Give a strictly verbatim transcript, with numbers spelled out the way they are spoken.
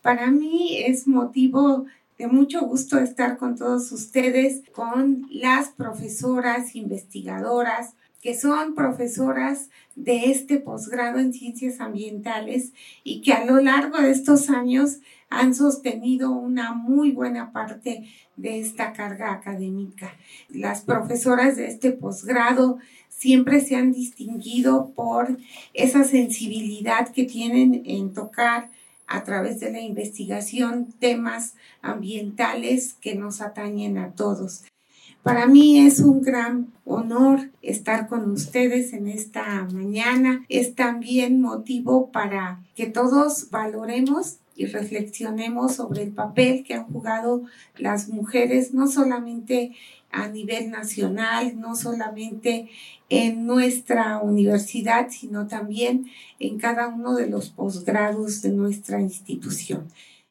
Para mí es motivo de mucho gusto estar con todos ustedes, con las profesoras investigadoras que son profesoras de este posgrado en Ciencias Ambientales y que a lo largo de estos años han sostenido una muy buena parte de esta carga académica. Las profesoras de este posgrado siempre se han distinguido por esa sensibilidad que tienen en tocar a través de la investigación temas ambientales que nos atañen a todos. Para mí es un gran honor estar con ustedes en esta mañana. Es también motivo para que todos valoremos y reflexionemos sobre el papel que han jugado las mujeres, no solamente a nivel nacional, no solamente en nuestra universidad, sino también en cada uno de los posgrados de nuestra institución.